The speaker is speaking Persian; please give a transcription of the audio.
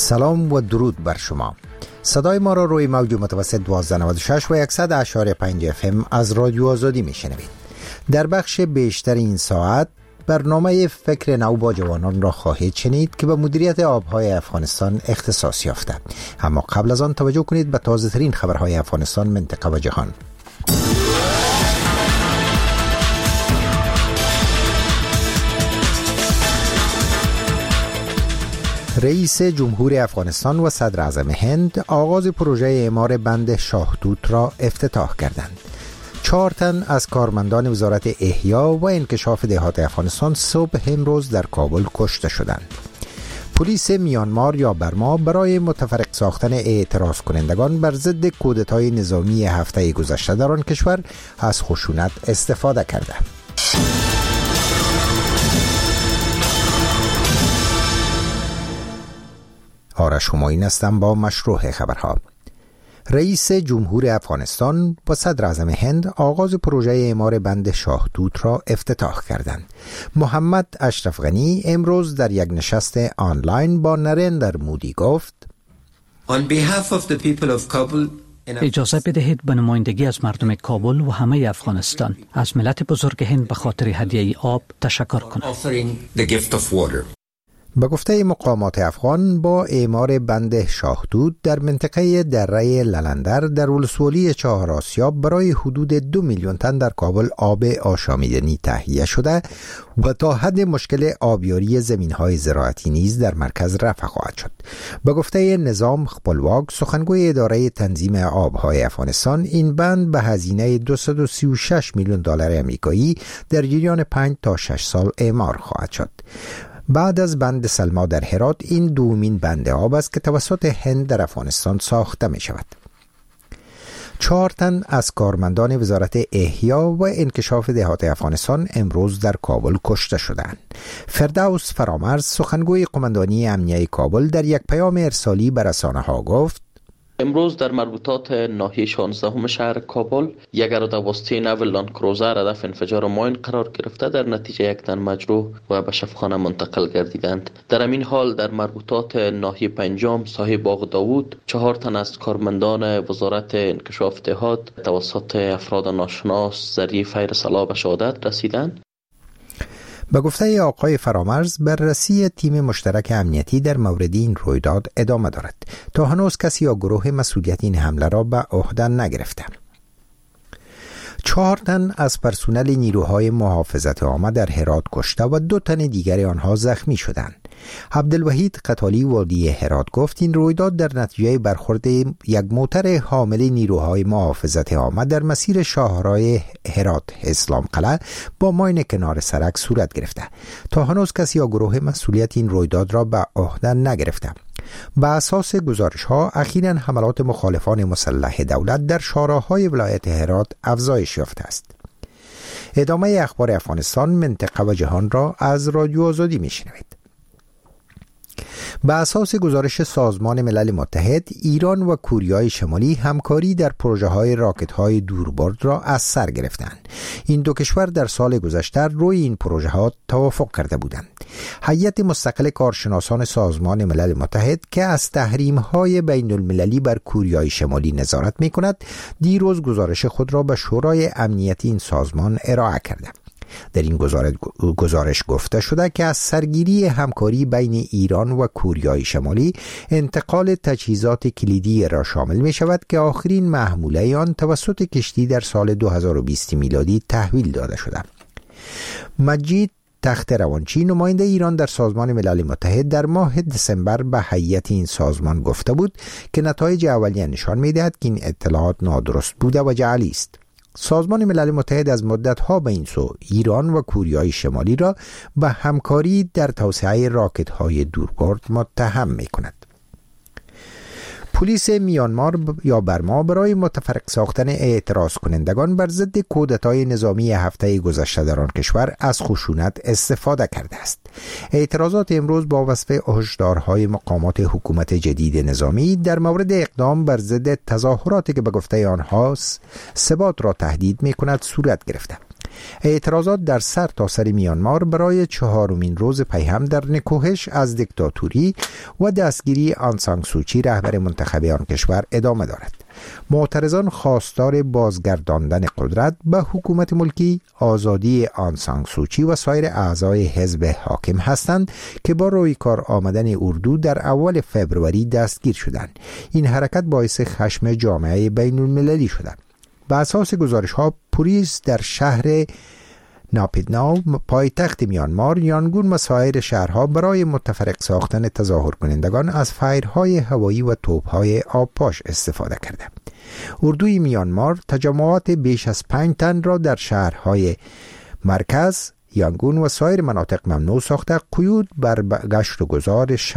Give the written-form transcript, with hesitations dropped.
سلام و درود بر شما. صدای ما را روی موج متوسط 1296 و 100.5 FM از رادیو آزادی میشنوید. در بخش بیشتر این ساعت برنامه فکر نو با جوانان را خواهید شنید که به مدیریت آبهای افغانستان اختصاص یافته. اما قبل از آن توجه کنید به تازه ترین خبرهای افغانستان، منطقه و جهان. رئیس جمهور افغانستان و صدر اعظم هند آغاز پروژه اعمار بند شاهدود را افتتاح کردند. 4 تن از کارمندان وزارت احیا و انکشاف دهات افغانستان صبح امروز در کابل کشته شدند. پلیس میانمار یا برما برای متفرق ساختن اعتراض کنندگان بر ضد کودتای نظامی هفته گذشته در آن کشور از خشونت استفاده کرده. آرش همایون هستم با مشروع خبرها. رئیس جمهور افغانستان و صدر اعظم هند آغاز پروژه اعمار بند شاهدود را افتتاح کردند. محمد اشرف غنی امروز در یک نشست آنلاین با نریندر مودی گفت: اجازه بدهید به نمایندگی از مردم کابل و همه افغانستان از ملت بزرگ هند به خاطر هدیه آب تشکر کنم. به گفته مقامات افغان با اعمار بند شاهدود در منطقه دره للندر در ولسوالی چهار آسیاب برای حدود 2 میلیون تن در کابل آب آشامیدنی تهیه شده و تا حد مشکل آبیاری زمین‌های زراعتی نیز در مرکز رفع خواهد شد. به گفته نظام خپلواک سخنگوی اداره تنظیم آبهای افغانستان، این بند به هزینه 236 میلیون دلار آمریکایی در جریان 5 تا 6 سال اعمار خواهد شد. بعد از بند سلما در هرات این دومین بند آب است که توسط هند در افغانستان ساخته می شود. 4 تن از کارمندان وزارت احیا و انکشاف دهات افغانستان امروز در کابل کشته شدند. فردوس فرامرز سخنگوی قماندانی امنیه کابل در یک پیام ارسالی به رسانه‌ها گفت: امروز در مربوطات ناحیه 16 شهر کابل یک ارادواسطه نو لند کروزر هدف انفجار ماین قرار گرفته در نتیجه 1 تن مجروح و به شفاخانه منتقل گردیدند. در همین حال در مربوطات ناحیه 5 ساحه باغ داوود 4 تن از کارمندان وزارت انکشاف دهات توسط افراد ناشناس ذریعه فیر سلاح به شهادت رسیدند. به گفته آقای فرامرز بررسی تیم مشترک امنیتی در مورد این رویداد ادامه دارد. تا هنوز کسی یا گروه مسئولیت این حمله را به عهده نگرفته. 4 تن از پرسنل نیروهای محافظت عامه در هرات کشته و 2 تن دیگر آنها زخمی شدند. عبدالوحید قتالی والی هرات گفت این رویداد در نتیجه برخورد یک موتر حامل نیروهای محافظت عامه در مسیر شاهراه هرات اسلام قلعه با ماین کنار سرک صورت گرفته. تا هنوز کسی یا گروه مسئولیت این رویداد را به عهده نگرفته. به اساس گزارش‌ها اخیراً حملات مخالفان مسلح دولت در شاهراه‌های ولایت هرات افزایش یافته است. ادامه اخبار افغانستان، منطقه و جهان را از رادیو آزادی میشنوید. به اساس گزارش سازمان ملل متحد، ایران و کوریای شمالی همکاری در پروژه‌های راکت‌های دوربرد را از سر گرفتند. این 2 کشور در سال گذشته روی این پروژه‌ها توافق کرده بودند. هیئت مستقل کارشناسان سازمان ملل متحد که از تحریم‌های بین‌المللی بر کوریای شمالی نظارت می‌کند، دیروز گزارش خود را به شورای امنیتی این سازمان ارائه کرده. در این گزارش گفته شده که از سرگیری همکاری بین ایران و کوریای شمالی انتقال تجهیزات کلیدی را شامل می شود که آخرین محموله آن توسط کشتی در سال 2020 میلادی تحویل داده شده. مجید تخت روانچی نماینده ایران در سازمان ملل متحد در ماه دسامبر به هیئت این سازمان گفته بود که نتایج اولیه نشان می دهد که این اطلاعات نادرست بوده و جعلی است. سازمان ملل متحد از مدت‌ها به این سو ایران و کوریای شمالی را به همکاری در توسعه راکت‌های دوربرد متهم می‌کند. پلیس میانمار یا برما برای متفرق ساختن اعتراض کنندگان بر ضد کودتای نظامی هفته گذشته در آن کشور از خشونت استفاده کرده است. اعتراضات امروز با وصف هشدارهای مقامات حکومت جدید نظامی در مورد اقدام بر ضد تظاهراتی که به گفته آنها ثبات را تهدید می‌کند صورت گرفته. اعتراضات در سر تا سر میانمار برای 4مین روز پی هم در نکوهش از دیکتاتوری و دستگیری آن سان سوچی رهبر منتخب آن کشور ادامه دارد. معترضان خواستار بازگرداندن قدرت به حکومت ملکی، آزادی آن سان سوچی و سایر اعضای حزب حاکم هستند که با روی کار آمدن اردو در اول فبروری دستگیر شدند. این حرکت باعث خشم جامعه بین المللی شده. به اساس گزارش ها، پلیس در شهر ناپیدناو پایتخت میانمار، یانگون و سایر شهرها برای متفرق ساختن تظاهر کنندگان از فایرهای هوایی و توپهای آبپاش استفاده کرده. اردوی میانمار تجمعات بیش از 5 تن را در شهرهای مرکز، یانگون و سایر مناطق ممنوع ساخته، قیود بر گشت و گذار